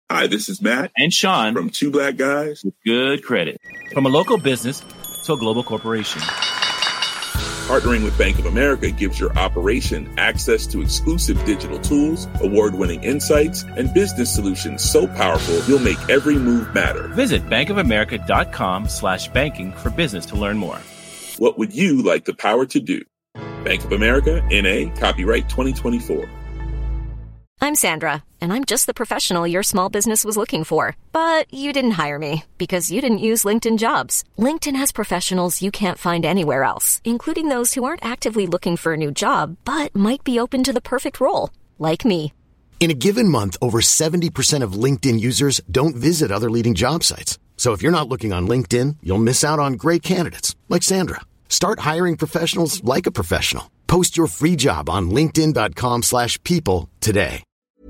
Hi, this is Matt and Sean from Two Black Guys with Good Credit. From a local business to a global corporation. Partnering with Bank of America gives your operation access to exclusive digital tools, award-winning insights, and business solutions so powerful you'll make every move matter. Visit bankofamerica.com/banking for business to learn more. What would you like the power to do? Bank of America, N.A., copyright 2024. I'm Sandra, and I'm just the professional your small business was looking for. But you didn't hire me because you didn't use LinkedIn Jobs. LinkedIn has professionals you can't find anywhere else, including those who aren't actively looking for a new job, but might be open to the perfect role, like me. In a given month, over 70% of LinkedIn users don't visit other leading job sites. So if you're not looking on LinkedIn, you'll miss out on great candidates, like Sandra. Start hiring professionals like a professional. Post your free job on linkedin.com/people today.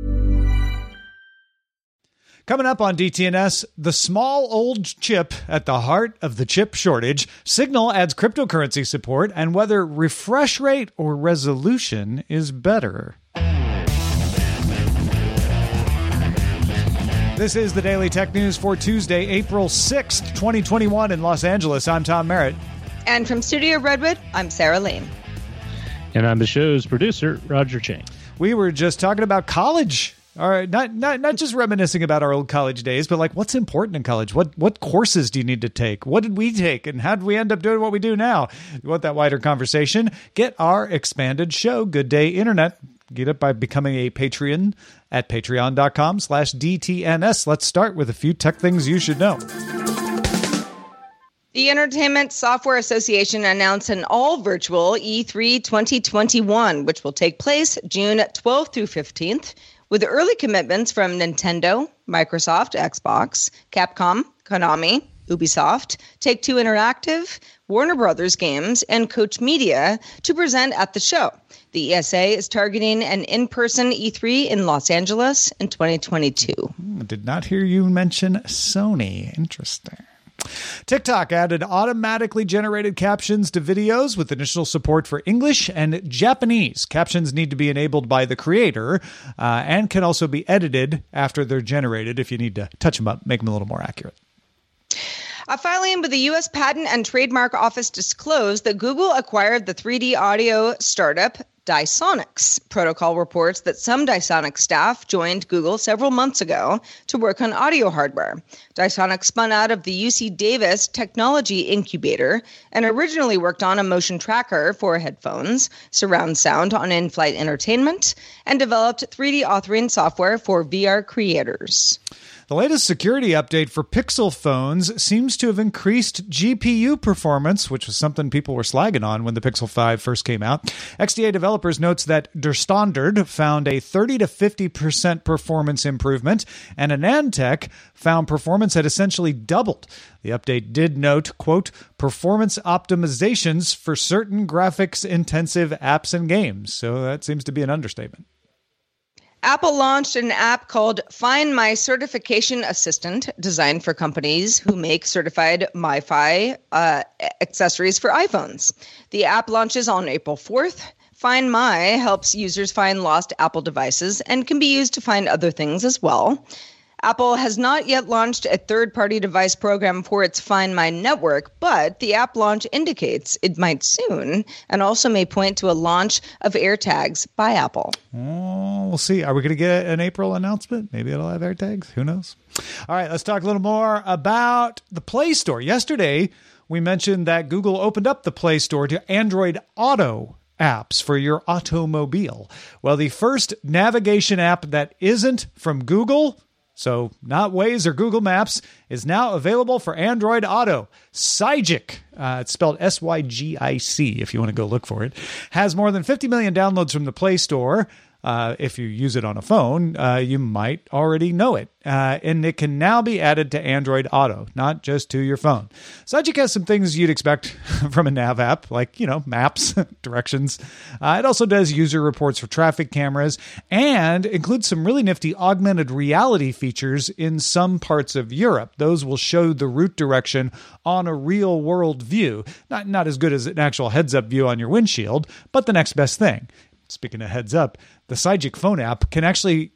Coming up on DTNS, the small old chip at the heart of the chip shortage, Signal adds cryptocurrency support, and whether refresh rate or resolution is better. This is the Daily Tech News for Tuesday, April 6th, 2021 in Los Angeles. I'm Tom Merritt. And from Studio Redwood, I'm Sarah Lane. And I'm the show's producer, Roger Chang. We were just talking about college. All right, not just reminiscing about our old college days, but like what's important in college? What courses do you need to take? What did we take? And how did we end up doing what we do now? You want that wider conversation? Get our expanded show, Good Day Internet. Get it by becoming a Patreon at patreon.com/DTNS. Let's start with a few tech things you should know. The Entertainment Software Association announced an all-virtual E3 2021, which will take place June 12th through 15th. With early commitments from Nintendo, Microsoft, Xbox, Capcom, Konami, Ubisoft, Take-Two Interactive, Warner Brothers Games, and Koch Media to present at the show. The ESA is targeting an in-person E3 in Los Angeles in 2022. I did not hear you mention Sony. Interesting. TikTok added automatically generated captions to videos with initial support for English and Japanese. Captions need to be enabled by the creator and can also be edited after they're generated if you need to touch them up, make them a little more accurate. A filing with the U.S. Patent and Trademark Office disclosed that Google acquired the 3D audio startup Dysonics. Protocol reports that some Dysonics staff joined Google several months ago to work on audio hardware. Dysonics spun out of the UC Davis Technology Incubator and originally worked on a motion tracker for headphones, surround sound on in-flight entertainment, and developed 3D authoring software for VR creators. The latest security update for Pixel phones seems to have increased GPU performance, which was something people were slagging on when the Pixel 5 first came out. XDA Developers notes that Der Standard found a 30 to 50% performance improvement, and AnandTech found performance had essentially doubled. The update did note, quote, performance optimizations for certain graphics-intensive apps and games. So that seems to be an understatement. Apple launched an app called Find My Certification Assistant, designed for companies who make certified MiFi accessories for iPhones. The app launches on April 4th. Find My helps users find lost Apple devices and can be used to find other things as well. Apple has not yet launched a third-party device program for its Find My network, but the app launch indicates it might soon, and also may point to a launch of AirTags by Apple. Oh, we'll see. Are we going to get an April announcement? Maybe it'll have AirTags. Who knows? All right, let's talk a little more about the Play Store. Yesterday, we mentioned that Google opened up the Play Store to Android Auto apps for your automobile. Well, the first navigation app that isn't from Google, so not Waze or Google Maps, is now available for Android Auto. Sygic, it's spelled S-Y-G-I-C if you want to go look for it, has more than 50 million downloads from the Play Store. If you use it on a phone, you might already know it. And it can now be added to Android Auto, not just to your phone. Sygic has some things you'd expect from a nav app, like, maps, directions. It also does user reports for traffic cameras and includes some really nifty augmented reality features in some parts of Europe. Those will show the route direction on a real world view. Not as good as an actual heads-up view on your windshield, but the next best thing. Speaking of heads up, the Sygic phone app can actually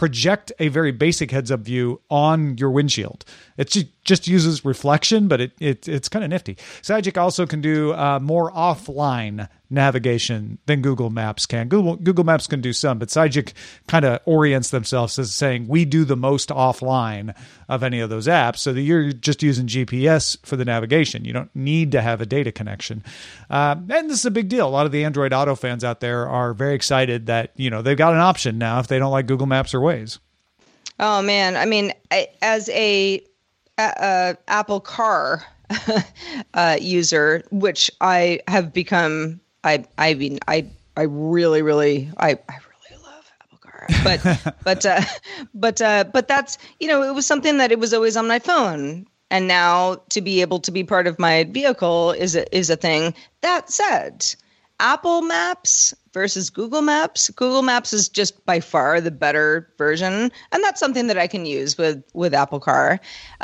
project a very basic heads-up view on your windshield. It just uses reflection, but it's kind of nifty. Sidekick also can do more offline navigation than Google Maps can. Google Maps can do some, but Sidekick kind of orients themselves as saying, we do the most offline of any of those apps, so that you're just using GPS for the navigation. You don't need to have a data connection. And this is a big deal. A lot of the Android Auto fans out there are very excited that, they've got an option now if they don't like Google Maps or Waze. Oh, man. I mean, as a Apple Car user, which I have become... I really love Apple Car, but that's, it was something that it was always on my phone, and now to be able to be part of my vehicle is a thing. That said, Apple Maps versus Google Maps. Google Maps is just by far the better version, and that's something that I can use with Apple Car.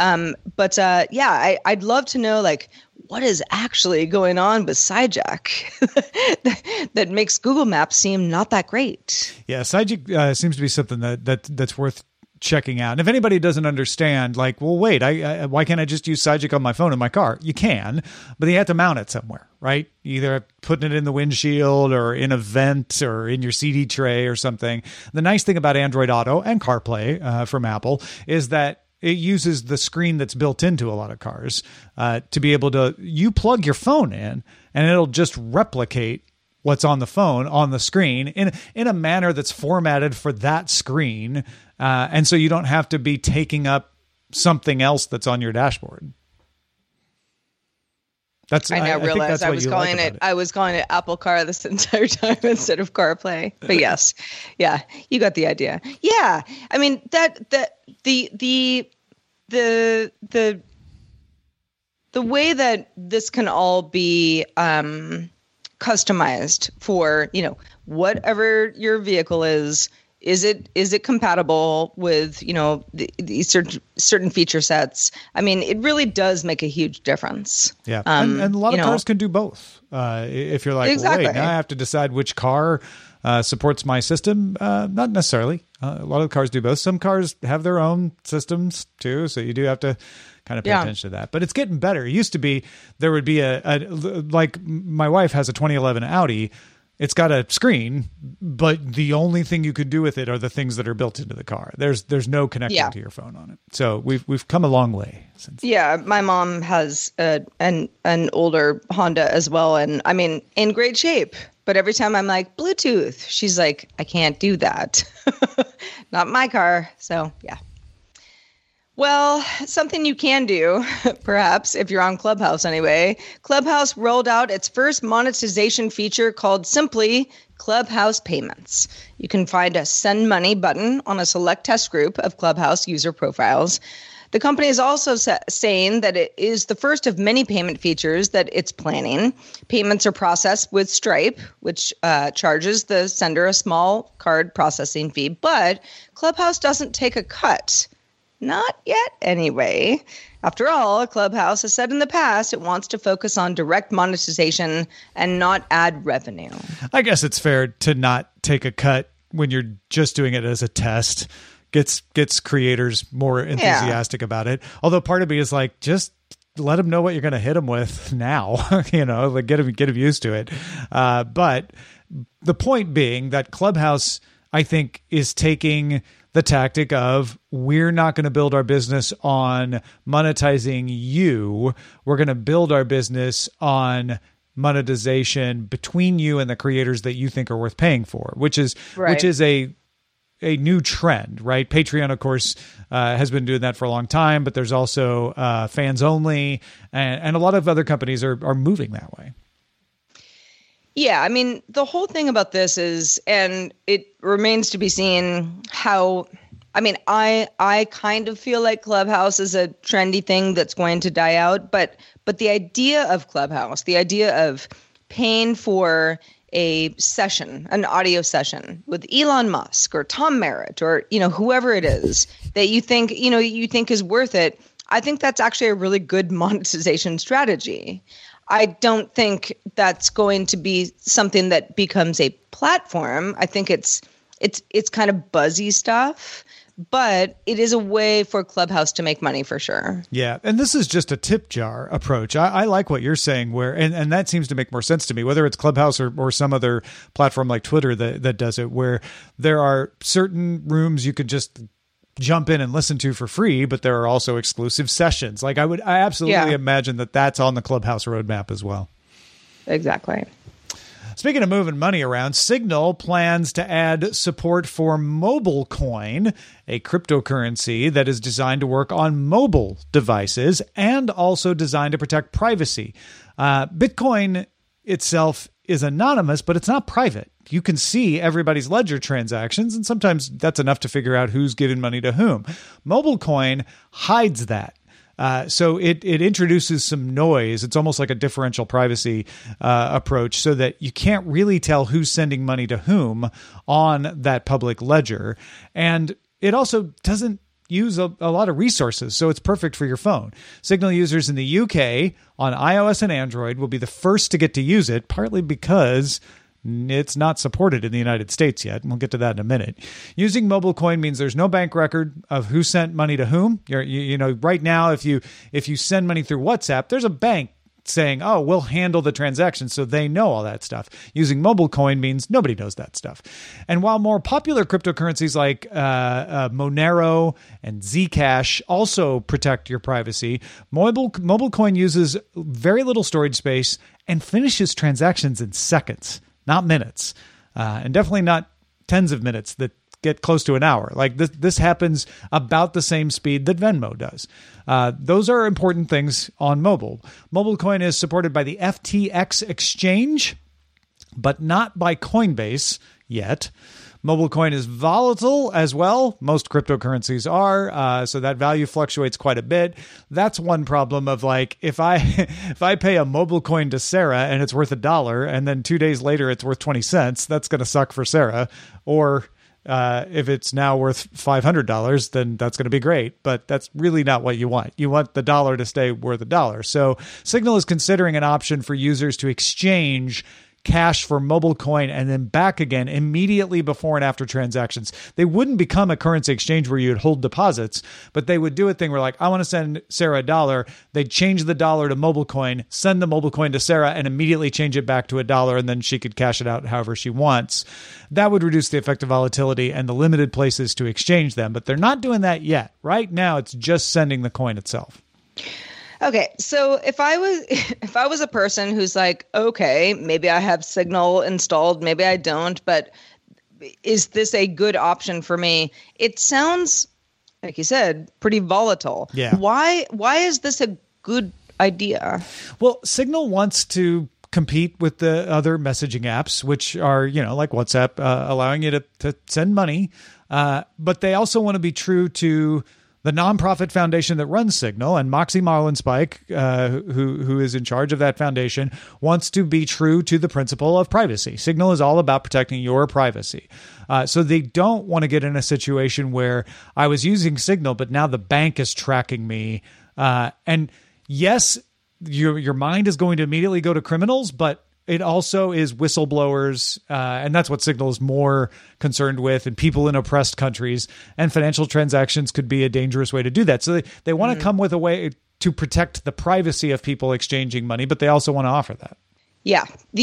I'd love to know, like, what is actually going on with Sidekick that makes Google Maps seem not that great? Yeah, Sidekick seems to be something that's worth checking out. And if anybody doesn't understand, like, well, wait, why can't I just use Sidekick on my phone in my car? You can, but you have to mount it somewhere, right? Either putting it in the windshield or in a vent or in your CD tray or something. The nice thing about Android Auto and CarPlay from Apple is that it uses the screen that's built into a lot of cars to be able to, you plug your phone in and it'll just replicate what's on the phone on the screen in a manner that's formatted for that screen. And so you don't have to be taking up something else that's on your dashboard. I now realized I was calling it Apple Car this entire time instead of CarPlay. But yes, yeah, you got the idea. Yeah, I mean the way that this can all be customized for whatever your vehicle is. Is it compatible with these certain feature sets? I mean, it really does make a huge difference. Yeah, and a lot of cars can do both. If you're like, exactly. Well, wait, now I have to decide which car supports my system. Not necessarily. A lot of cars do both. Some cars have their own systems too, so you do have to kind of pay attention to that. But it's getting better. It used to be there would be like my wife has a 2011 Audi. It's got a screen, but the only thing you could do with it are the things that are built into the car. There's no connecting to your phone on it. So we've come a long way since. Yeah, my mom has an older Honda as well, and I mean, in great shape. But every time I'm like, Bluetooth, she's like, I can't do that. Not my car. So yeah. Well, something you can do, perhaps, if you're on Clubhouse anyway. Clubhouse rolled out its first monetization feature called simply Clubhouse Payments. You can find a send money button on a select test group of Clubhouse user profiles. The company is also saying that it is the first of many payment features that it's planning. Payments are processed with Stripe, which charges the sender a small card processing fee, but Clubhouse doesn't take a cut. Not yet, anyway. After all, Clubhouse has said in the past it wants to focus on direct monetization and not ad revenue. I guess it's fair to not take a cut when you're just doing it as a test. Gets creators more enthusiastic about it. Although part of me is like, just let them know what you're going to hit them with now. Like get them used to it. But the point being that Clubhouse, I think, is taking the tactic of, we're not going to build our business on monetizing you. We're going to build our business on monetization between you and the creators that you think are worth paying for, which is a new trend, right? Patreon, of course, has been doing that for a long time, but there's also fans only, and a lot of other companies are moving that way. Yeah, I mean, the whole thing about this is, and it remains to be seen how, I mean, I kind of feel like Clubhouse is a trendy thing that's going to die out, but the idea of Clubhouse, the idea of paying for a session, an audio session with Elon Musk or Tom Merritt or, whoever it is that you think is worth it, I think that's actually a really good monetization strategy. I don't think that's going to be something that becomes a platform. I think it's it's kind of buzzy stuff, but it is a way for Clubhouse to make money for sure. Yeah. And this is just a tip jar approach. I like what you're saying where, and that seems to make more sense to me, whether it's Clubhouse or some other platform like Twitter that does it, where there are certain rooms you could just jump in and listen to for free, but there are also exclusive sessions. Like I absolutely imagine that that's on the Clubhouse roadmap as well. Exactly. Speaking of moving money around, Signal plans to add support for MobileCoin, a cryptocurrency that is designed to work on mobile devices and also designed to protect privacy. Bitcoin itself is anonymous, but it's not private. You can see everybody's ledger transactions, and sometimes that's enough to figure out who's giving money to whom. MobileCoin hides that. So it introduces some noise. It's almost like a differential privacy approach so that you can't really tell who's sending money to whom on that public ledger. And it also doesn't use a lot of resources, so it's perfect for your phone. Signal users in the UK on iOS and Android will be the first to get to use it, partly because it's not supported in the United States yet, and we'll get to that in a minute. Using MobileCoin means there's no bank record of who sent money to whom. You know, right now, if you send money through WhatsApp, there's a bank saying, "Oh, we'll handle the transaction," so they know all that stuff. Using MobileCoin means nobody knows that stuff. And while more popular cryptocurrencies like Monero and Zcash also protect your privacy, MobileCoin uses very little storage space and finishes transactions in seconds, not minutes, and definitely not tens of minutes that get close to an hour. Like this happens about the same speed that Venmo does. Those are important things on mobile. MobileCoin is supported by the FTX exchange, but not by Coinbase yet. MobileCoin is volatile as well. Most cryptocurrencies are, so that value fluctuates quite a bit. That's one problem of like, if I pay a MobileCoin to Sarah and it's worth $1, and then 2 days later it's worth 20 cents, that's going to suck for Sarah. Or if it's now worth $500, then that's going to be great. But that's really not what you want. You want the dollar to stay worth $1. So Signal is considering an option for users to exchange cash for MobileCoin and then back again immediately before and after transactions. They wouldn't become a currency exchange where you'd hold deposits, but they would do a thing where like, I want to send Sarah $1. They'd change the dollar to MobileCoin, send the MobileCoin to Sarah, and immediately change it back to $1, and then she could cash it out however she wants. That would reduce the effective volatility and the limited places to exchange them, but they're not doing that yet. Right now, it's just sending the coin itself. Okay, so if I was a person who's like, okay, maybe I have Signal installed, maybe I don't, but is this a good option for me? It sounds, like you said, pretty volatile. Yeah. Why is this a good idea? Well, Signal wants to compete with the other messaging apps, which are, like WhatsApp, allowing you to send money. But they also want to be true to the nonprofit foundation that runs Signal, and Moxie Marlinspike, who is in charge of that foundation, wants to be true to the principle of privacy. Signal is all about protecting your privacy. So they don't want to get in a situation where I was using Signal, but now the bank is tracking me. And yes, your mind is going to immediately go to criminals, but it also is whistleblowers, and that's what Signal is more concerned with, and people in oppressed countries. And financial transactions could be a dangerous way to do that. So they want to come with a way to protect the privacy of people exchanging money, but they also want to offer that. Yeah,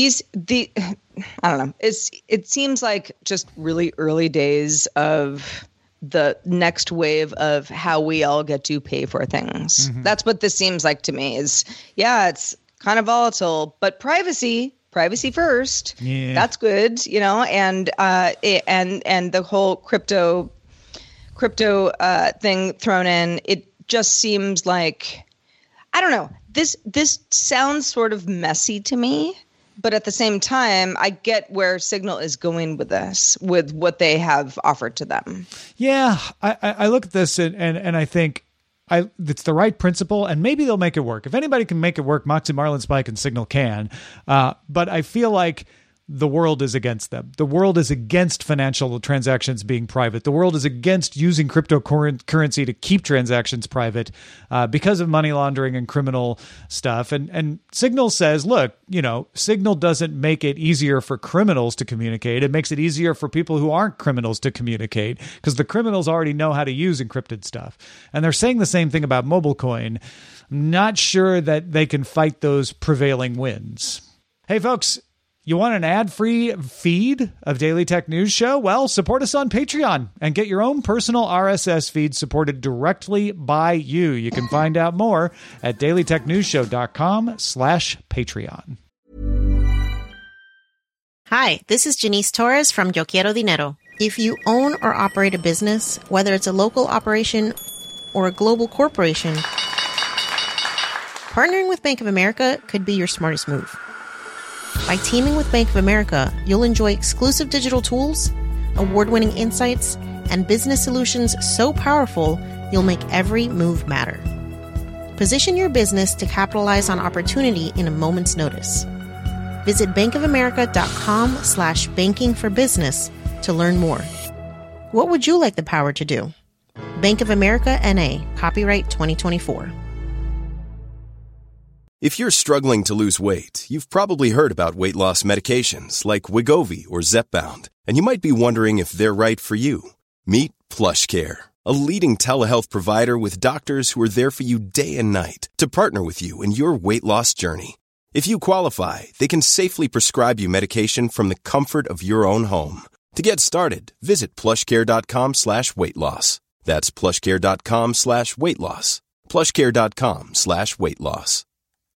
I don't know. It seems like just really early days of the next wave of how we all get to pay for things. Mm-hmm. That's what this seems like to me. It's kind of volatile, but privacy first. Yeah. That's good, and the whole crypto thing thrown in. It just seems like, I don't know. This sounds sort of messy to me, but at the same time, I get where Signal is going with this, with what they have offered to them. Yeah, I look at this and I think it's the right principle, and maybe they'll make it work. If anybody can make it work, Moxie Marlinspike and Signal can. But I feel like the world is against them. The world is against financial transactions being private. The world is against using cryptocurrency to keep transactions private because of money laundering and criminal stuff. And Signal says, look, Signal doesn't make it easier for criminals to communicate. It makes it easier for people who aren't criminals to communicate because the criminals already know how to use encrypted stuff. And they're saying the same thing about MobileCoin. I'm not sure that they can fight those prevailing winds. Hey, folks. You want an ad-free feed of Daily Tech News Show? Well, support us on Patreon and get your own personal RSS feed supported directly by you. You can find out more at dailytechnewsshow.com/Patreon. Hi, this is Janice Torres from Yo Quiero Dinero. If you own or operate a business, whether it's a local operation or a global corporation, partnering with Bank of America could be your smartest move. By teaming with Bank of America, you'll enjoy exclusive digital tools, award-winning insights, and business solutions so powerful you'll make every move matter. Position your business to capitalize on opportunity in a moment's notice. Visit bankofamerica.com/banking for business to learn more. What would you like the power to do? Bank of America N.A., copyright 2024. If you're struggling to lose weight, you've probably heard about weight loss medications like Wegovy or Zepbound, and you might be wondering if they're right for you. Meet PlushCare, a leading telehealth provider with doctors who are there for you day and night to partner with you in your weight loss journey. If you qualify, they can safely prescribe you medication from the comfort of your own home. To get started, visit plushcare.com/weight-loss. That's plushcare.com/weight-loss. plushcare.com/weight-loss.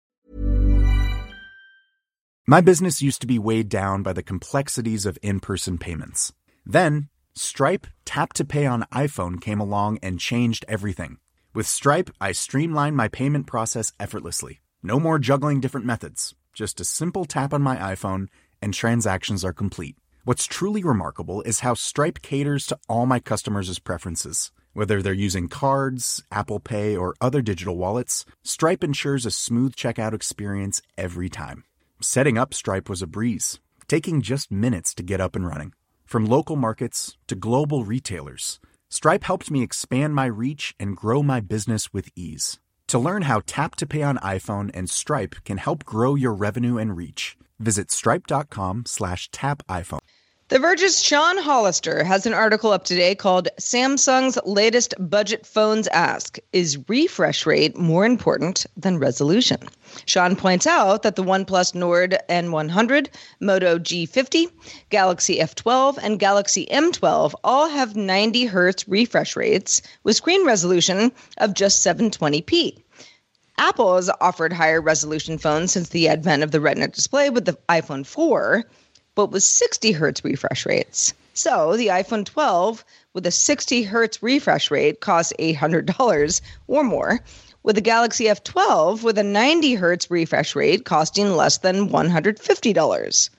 My business used to be weighed down by the complexities of in-person payments. Then, Stripe Tap to Pay on iPhone came along and changed everything. With Stripe, I streamlined my payment process effortlessly. No more juggling different methods. Just a simple tap on my iPhone and transactions are complete. What's truly remarkable is how Stripe caters to all my customers' preferences. Whether they're using cards, Apple Pay, or other digital wallets, Stripe ensures a smooth checkout experience every time. Setting up Stripe was a breeze, taking just minutes to get up and running. From local markets to global retailers, Stripe helped me expand my reach and grow my business with ease. To learn how Tap to Pay on iPhone and Stripe can help grow your revenue and reach, visit stripe.com/tapiphone. The Verge's Sean Hollister has an article up today called Samsung's Latest Budget Phones Ask, Is Refresh Rate More Important Than Resolution? Sean points out that the OnePlus Nord N100, Moto G50, Galaxy F12, and Galaxy M12 all have 90 Hz refresh rates with screen resolution of just 720p. Apple has offered higher resolution phones since the advent of the Retina display with the iPhone 4, but with 60 Hz refresh rates. So the iPhone 12 with a 60 Hz refresh rate costs $800 or more, with the Galaxy F12 with a 90 Hz refresh rate costing less than $150.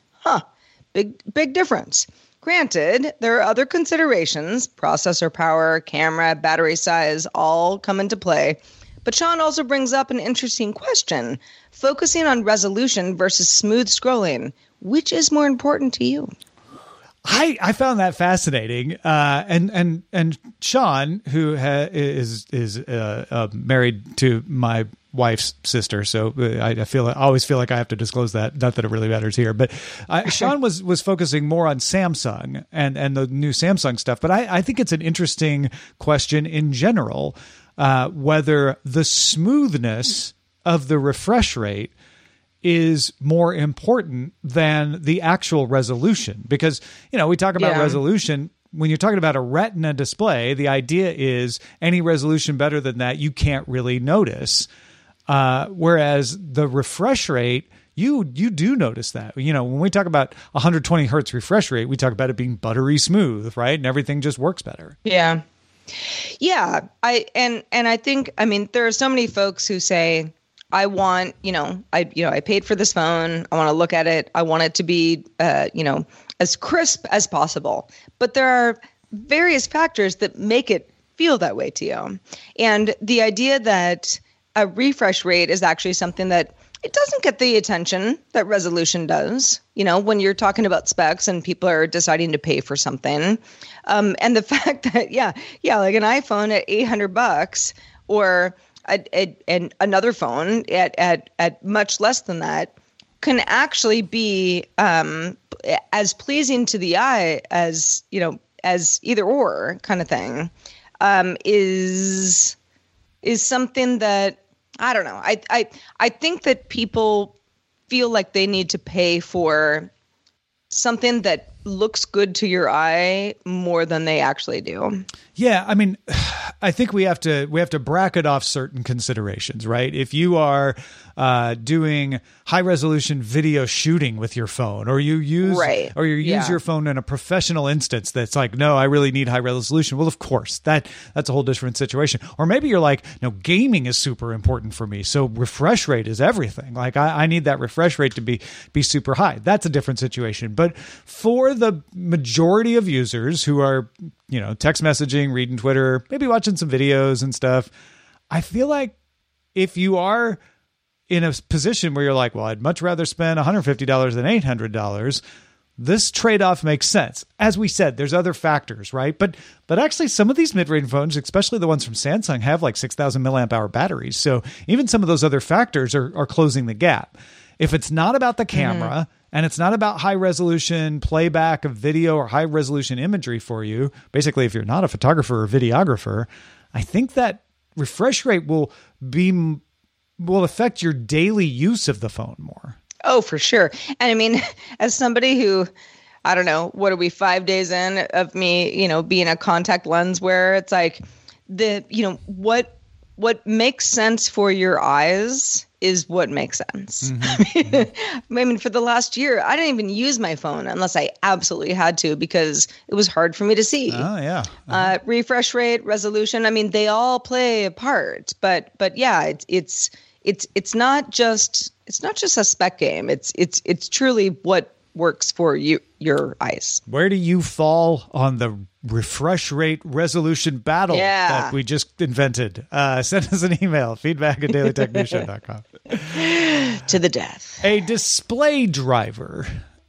Big difference. Granted, there are other considerations, processor power, camera, battery size, all come into play. But Sean also brings up an interesting question, focusing on resolution versus smooth scrolling. Which is more important to you? I found that fascinating, and Sean, who is married to my wife's sister, so I always feel like I have to disclose that. Not that it really matters here, but Sean was focusing more on Samsung and the new Samsung stuff. But I think it's an interesting question in general, whether the smoothness of the refresh rate is more important than the actual resolution. Because, we talk about resolution. When you're talking about a Retina display, the idea is any resolution better than that, you can't really notice. Whereas the refresh rate, you do notice that. When we talk about 120 Hertz refresh rate, we talk about it being buttery smooth, right? And everything just works better. Yeah. Yeah. I think, there are so many folks who say, I want, I paid for this phone. I want to look at it. I want it to be, as crisp as possible. But there are various factors that make it feel that way to you. And the idea that a refresh rate is actually something that it doesn't get the attention that resolution does, when you're talking about specs and people are deciding to pay for something. And the fact that, like an iPhone at $800 or and another phone at much less than that can actually be as pleasing to the eye as either or kind of thing, is something that, I don't know. I think that people feel like they need to pay for something that looks good to your eye more than they actually do. Yeah, I mean, I think we have to bracket off certain considerations, right? If you are doing high resolution video shooting with your phone, or you use your phone in a professional instance that's like, no, I really need high resolution. Well, of course, that's a whole different situation. Or maybe you're like, no, gaming is super important for me, so refresh rate is everything. Like I need that refresh rate to be super high. That's a different situation. But for the majority of users who are, text messaging, reading Twitter, maybe watching some videos and stuff, I feel like if you are in a position where you're like, well, I'd much rather spend $150 than $800, this trade-off makes sense. As we said, there's other factors, right? But actually some of these mid-range phones, especially the ones from Samsung, have like 6,000 milliamp hour batteries. So even some of those other factors are closing the gap. If it's not about the camera, and it's not about high resolution playback of video or high resolution imagery for you, basically if you're not a photographer or videographer, I think that refresh rate will affect your daily use of the phone more. Oh, for sure. And I mean, as somebody who, I don't know, what are we 5 days in of me, being a contact lens wearer, it's like what makes sense for your eyes is what makes sense. Mm-hmm. I mean, for the last year, I didn't even use my phone unless I absolutely had to, because it was hard for me to see. Oh, yeah. Uh-huh. Refresh rate, resolution. I mean, they all play a part, but yeah, it's not just a spec game. It's truly what works for your eyes. Where do you fall on the refresh rate resolution battle that we just invented? Send us an email, feedback@dailytechnewsshow.com. To the death. A display driver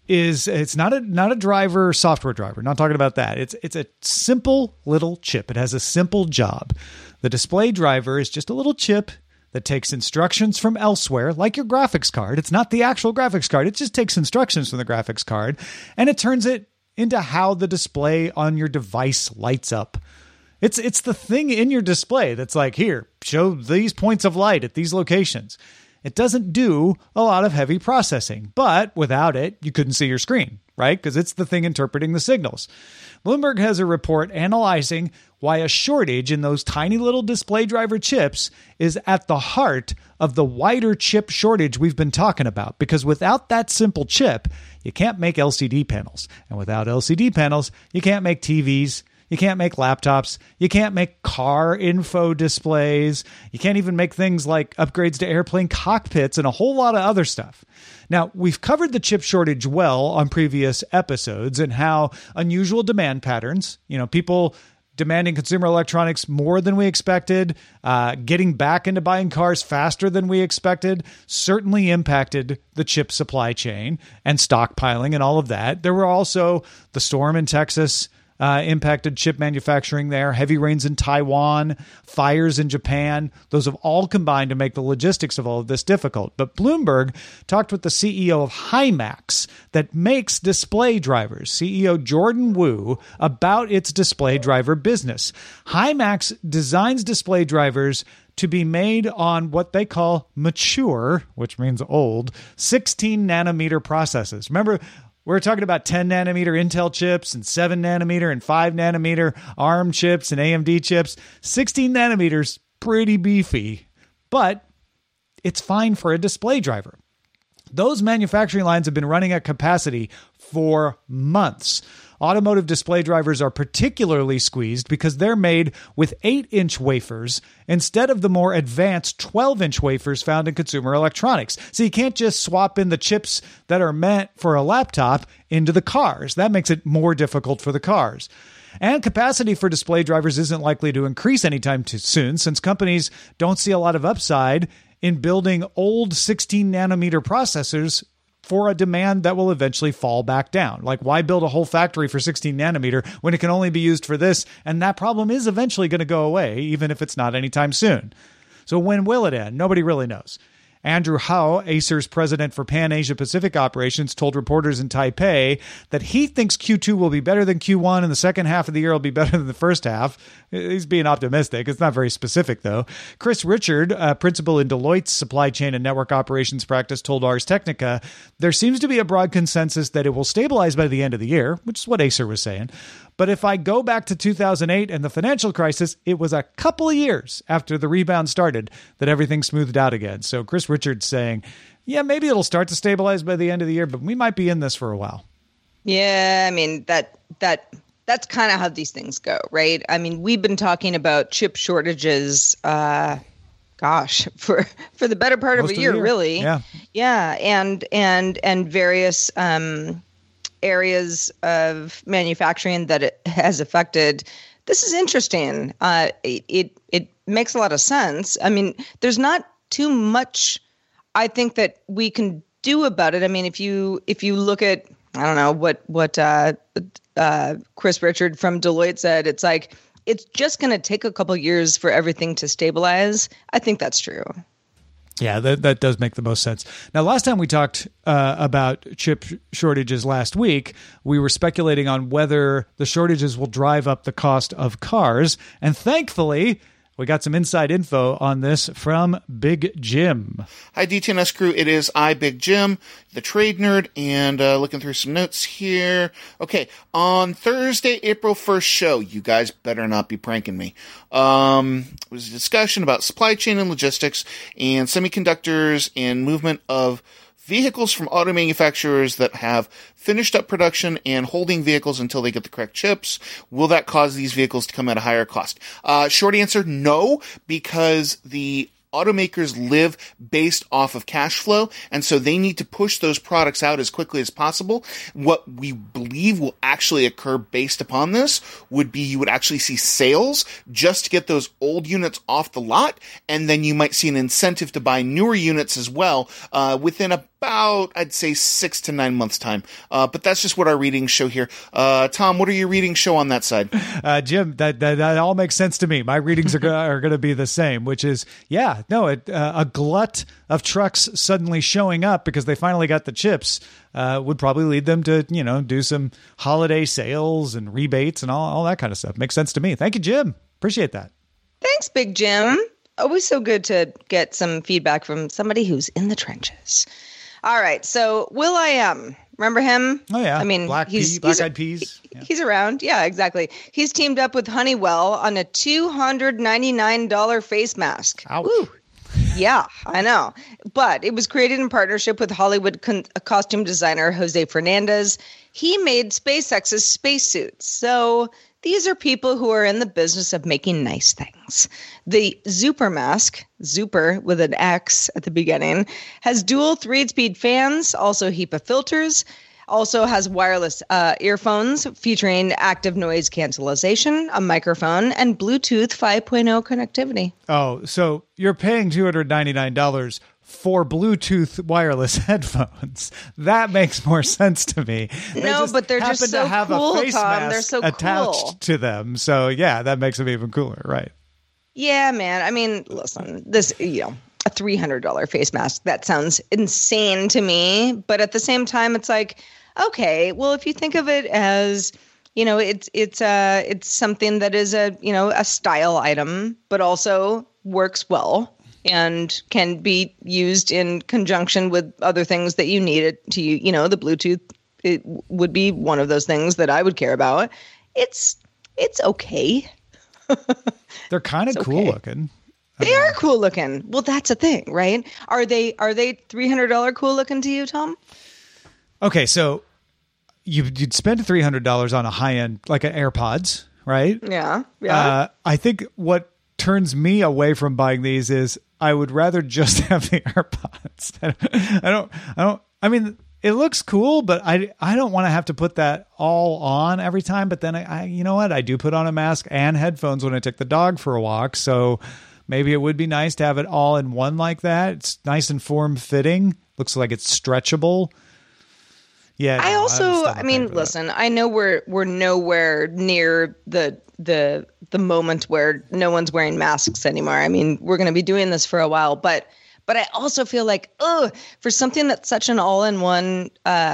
it's not a driver, software driver. Not talking about that. It's a simple little chip. It has a simple job. The display driver is just a little chip that takes instructions from elsewhere, like your graphics card. It's not the actual graphics card. It just takes instructions from the graphics card, and it turns it into how the display on your device lights up. It's the thing in your display that's like, here, show these points of light at these locations. It doesn't do a lot of heavy processing, but without it, you couldn't see your screen, right? Because it's the thing interpreting the signals. Bloomberg has a report analyzing why a shortage in those tiny little display driver chips is at the heart of the wider chip shortage we've been talking about. Because without that simple chip, you can't make LCD panels. And without LCD panels, you can't make TVs. You can't make laptops. You can't make car info displays. You can't even make things like upgrades to airplane cockpits and a whole lot of other stuff. Now, we've covered the chip shortage well on previous episodes and how unusual demand patterns, people demanding consumer electronics more than we expected, getting back into buying cars faster than we expected, certainly impacted the chip supply chain and stockpiling and all of that. There were also the storm in Texas, impacted chip manufacturing there, heavy rains in Taiwan, fires in Japan. Those have all combined to make the logistics of all of this difficult. But Bloomberg talked with the CEO of Himax that makes display drivers, CEO Jordan Wu, about its display driver business. Himax designs display drivers to be made on what they call mature, which means old, 16 nanometer processes. Remember, we're talking about 10 nanometer Intel chips and 7 nanometer and 5 nanometer ARM chips and AMD chips. 16 nanometers, pretty beefy, but it's fine for a display driver. Those manufacturing lines have been running at capacity for months. Automotive display drivers are particularly squeezed because they're made with 8-inch wafers instead of the more advanced 12-inch wafers found in consumer electronics. So you can't just swap in the chips that are meant for a laptop into the cars. That makes it more difficult for the cars. And capacity for display drivers isn't likely to increase anytime too soon, since companies don't see a lot of upside in building old 16 nanometer processors for a demand that will eventually fall back down. Like, why build a whole factory for 16 nanometer when it can only be used for this? And that problem is eventually going to go away, even if it's not anytime soon. So when will it end? Nobody really knows. Andrew Hao, Acer's president for Pan-Asia Pacific operations, told reporters in Taipei that he thinks Q2 will be better than Q1 and the second half of the year will be better than the first half. He's being optimistic. It's not very specific, though. Chris Richard, principal in Deloitte's supply chain and network operations practice, told Ars Technica, there seems to be a broad consensus that it will stabilize by the end of the year, which is what Acer was saying. But if I go back to 2008 and the financial crisis, it was a couple of years after the rebound started that everything smoothed out again. So Chris Richards saying, yeah, maybe it'll start to stabilize by the end of the year, but we might be in this for a while. Yeah, I mean, that's kind of how these things go, right? I mean, we've been talking about chip shortages, for the better part of a year, really. Yeah. And various areas of manufacturing that it has affected. This is interesting. It makes a lot of sense. I mean, there's not too much I think that we can do about it. I mean, if you look at, I don't know what Chris Richard from Deloitte said, it's like it's just going to take a couple years for everything to stabilize. I think that's true. Yeah, that does make the most sense. Now, last time we talked about chip shortages last week, we were speculating on whether the shortages will drive up the cost of cars. And thankfully, we got some inside info on this from Big Jim. Hi, DTNS crew. It is I, Big Jim, the trade nerd, and looking through some notes here. Okay, on Thursday, April 1st show, you guys better not be pranking me. It was a discussion about supply chain and logistics and semiconductors and movement of vehicles from auto manufacturers that have finished up production and holding vehicles until they get the correct chips. Will that cause these vehicles to come at a higher cost? Short answer, no, because the automakers live based off of cash flow, and so they need to push those products out as quickly as possible. What we believe will actually occur based upon this would be you would actually see sales just to get those old units off the lot, and then you might see an incentive to buy newer units as well within about, I'd say, 6 to 9 months' time. But that's just what our readings show here. Tom, what are your readings show on that side? Jim, that all makes sense to me. My readings are going to be the same, which is, a glut of trucks suddenly showing up because they finally got the chips would probably lead them to, do some holiday sales and rebates and all that kind of stuff. Makes sense to me. Thank you, Jim. Appreciate that. Thanks, Big Jim. Always so good to get some feedback from somebody who's in the trenches. All right. So Will.i.am, remember him? Oh, yeah. I mean, Black Eyed Peas. Yeah. He's around. Yeah, exactly. He's teamed up with Honeywell on a $299 face mask. Ouch. Woo. Yeah, I know. But it was created in partnership with Hollywood costume designer Jose Fernandez. He made SpaceX's spacesuits. So these are people who are in the business of making nice things. The Zooper mask, Zooper with an X at the beginning, has dual 3-speed fans, also HEPA filters, also has wireless earphones featuring active noise cancellation, a microphone, and Bluetooth 5.0 connectivity. Oh, so you're paying $299 for Bluetooth wireless headphones. That makes more sense to me. But they're just so cool, Tom. They're so attached to them. So yeah, that makes them even cooler, right? Yeah, man. I mean, listen, this, a $300 face mask, that sounds insane to me. But at the same time, it's like, okay, well, if you think of it as, it's something that is a style item, but also works well and can be used in conjunction with other things that you need it to, the Bluetooth, it would be one of those things that I would care about. It's okay. They're kind of cool looking. They are cool looking. Well, that's a thing, right? Are they $300 cool looking to you, Tom? Okay, so you'd spend $300 on a high-end, like an AirPods, right? Yeah. I think what turns me away from buying these is I would rather just have the AirPods. I mean, it looks cool, but I don't want to have to put that all on every time. But then I you know what? I do put on a mask and headphones when I take the dog for a walk. So maybe it would be nice to have it all in one like that. It's nice and form-fitting. Looks like it's stretchable. Yeah. Listen, I know we're nowhere near the moment where no one's wearing masks anymore. I mean, we're going to be doing this for a while, but I also feel like, for something that's such an all-in-one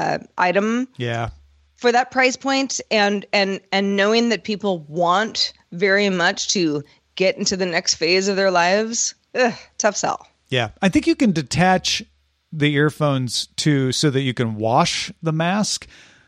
item. Yeah. For that price point and knowing that people want very much to get into the next phase of their lives, tough sell. Yeah. I think you can detach the earphones so that you can wash the mask,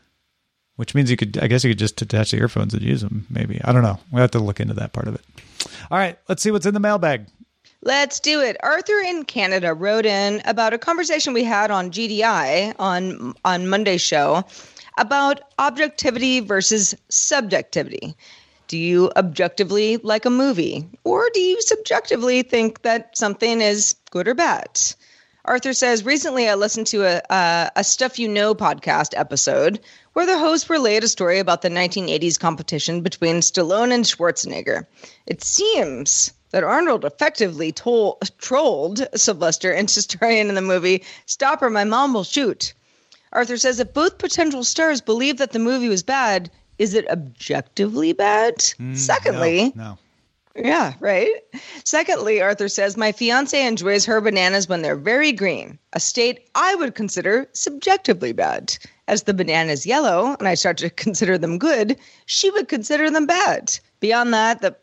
which means you could just detach the earphones and use them. Maybe. I don't know. We'll have to look into that part of it. All right. Let's see what's in the mailbag. Let's do it. Arthur in Canada wrote in about a conversation we had on GDI on Monday's show about objectivity versus subjectivity. Do you objectively like a movie, or do you subjectively think that something is good or bad? Arthur says, recently I listened to a Stuff You Know podcast episode where the hosts relayed a story about the 1980s competition between Stallone and Schwarzenegger. It seems that Arnold effectively trolled Sylvester into starring in the movie Stop or My Mom Will Shoot. Arthur says, if both potential stars believe that the movie was bad, is it objectively bad? Secondly... No. Yeah, right? Secondly, Arthur says, my fiance enjoys her bananas when they're very green, a state I would consider subjectively bad. As the banana's yellow, and I start to consider them good, she would consider them bad. Beyond that, the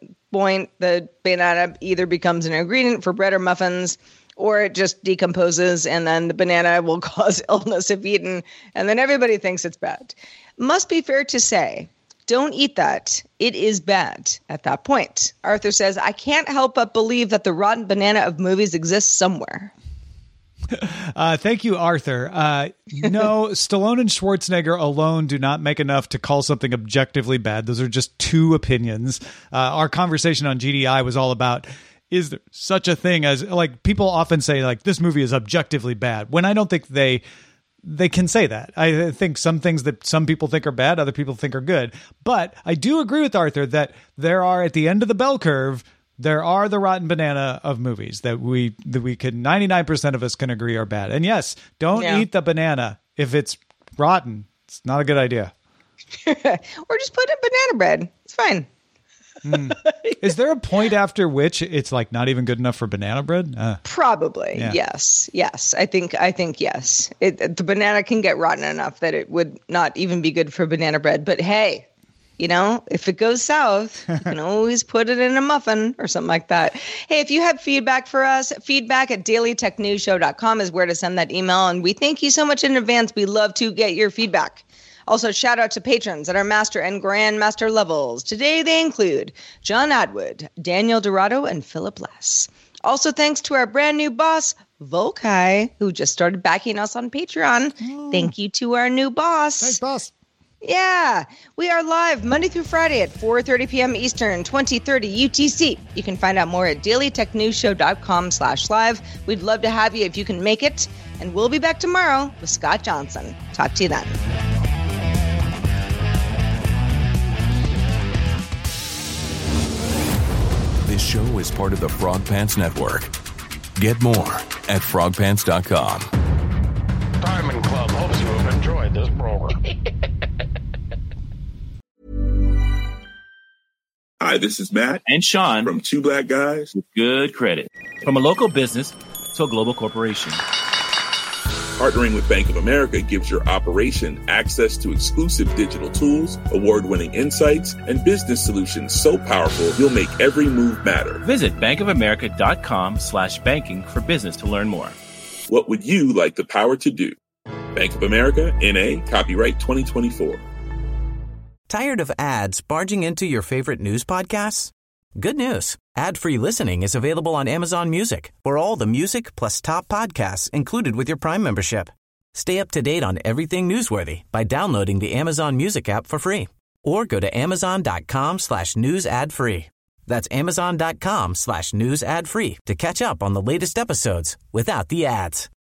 banana either becomes an ingredient for bread or muffins, or it just decomposes, and then the banana will cause illness if eaten, and then everybody thinks it's bad. Must be fair to say, don't eat that. It is bad at that point. Arthur says, I can't help but believe that the rotten banana of movies exists somewhere. Thank you, Arthur. No, Stallone and Schwarzenegger alone do not make enough to call something objectively bad. Those are just two opinions. Our conversation on GDI was all about, is there such a thing as, like, people often say, like, this movie is objectively bad, when I don't think they can say that. I think some things that some people think are bad, other people think are good. But I do agree with Arthur that there are, at the end of the bell curve, there are the rotten banana of movies that we can, 99% of us can agree are bad. And yes, don't eat the banana if it's rotten. It's not a good idea. Or just put in banana bread. It's fine. Is there a point after which it's like not even good enough for banana bread? Probably. Yeah. Yes. I think yes. The banana can get rotten enough that it would not even be good for banana bread. But hey, if it goes south, you can always put it in a muffin or something like that. Hey, if you have feedback for us, feedback@dailytechnewsshow.com is where to send that email. And we thank you so much in advance. We love to get your feedback. Also, shout out to patrons at our master and grandmaster levels. Today they include John Atwood, Daniel Dorado, and Philip Less. Also, thanks to our brand new boss, Volkai, who just started backing us on Patreon. Thank you to our new boss. Thanks, boss. Yeah, we are live Monday through Friday at 4:30 p.m. Eastern, 2030 UTC. You can find out more at dailytechnewsshow.com/live. We'd love to have you if you can make it. And we'll be back tomorrow with Scott Johnson. Talk to you then. This show is part of the Frog Pants Network. Get more at frogpants.com. Diamond Club hopes you have enjoyed this program. Hi, this is Matt and Sean from Two Black Guys with Good Credit. From a local business to a global corporation. Partnering with Bank of America gives your operation access to exclusive digital tools, award-winning insights, and business solutions so powerful you'll make every move matter. Visit bankofamerica.com/banking for business to learn more. What would you like the power to do? Bank of America, N.A., copyright 2024. Tired of ads barging into your favorite news podcasts? Good news. Ad-free listening is available on Amazon Music for all the music plus top podcasts included with your Prime membership. Stay up to date on everything newsworthy by downloading the Amazon Music app for free or go to amazon.com/news ad free. That's amazon.com/news ad free to catch up on the latest episodes without the ads.